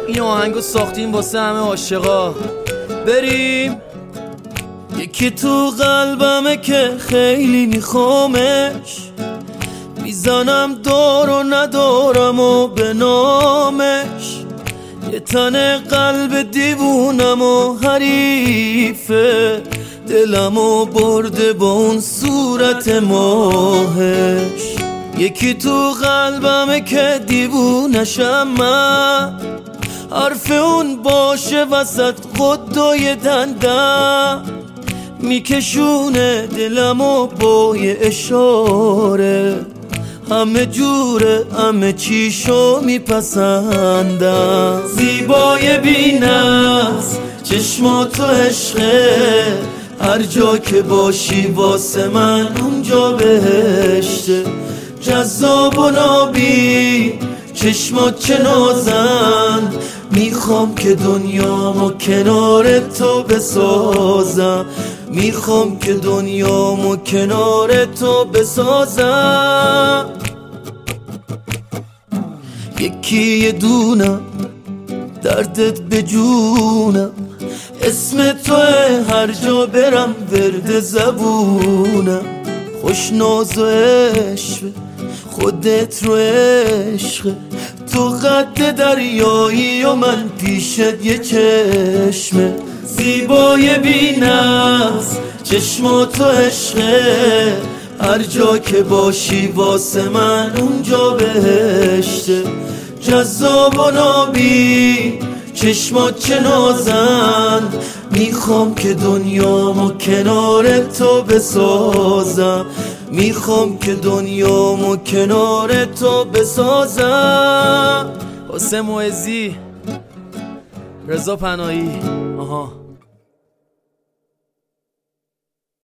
این آهنگو ساختیم واسه همه عاشقا. بریم. یکی تو قلبمه که خیلی میخوامش، میزنم دار و ندارم و به نامش. یه تن قلب دیوونم و حریفه، دلمو برده با اون صورت ماهش. یکی تو قلبمه که دیوونشم من، حرف اون باشه وسط قدای دندم، میکشونه دلمو با یه اشاره. همه جوره همه چیشو میپسندم. زیبای بینست چشماتو عشقه، هر جا که باشی واسه من اونجا بهشته. جذاب و نابی چشمات چه نازن، میخوام که دنیامو کنار تو بسازم. میخوام که دنیامو کنار تو بسازم. یکی یه دونم دردت به جونم، اسم توه هر جا برم ورد زبونم. خوش ناز و عشق خودت رو عشق، تو قد دریایی و من پیشت یه چشمه. زیبای بینست چشماتو عشقه، هر جا که باشی واسه من اونجا بهشته. جذاب و نابی چشمات چه نازن، میخوام که دنیامو کنار تو بسازم. میخوام که دنیامو کنار تو بسازم. حسین معزی، رضا پناهی. آها.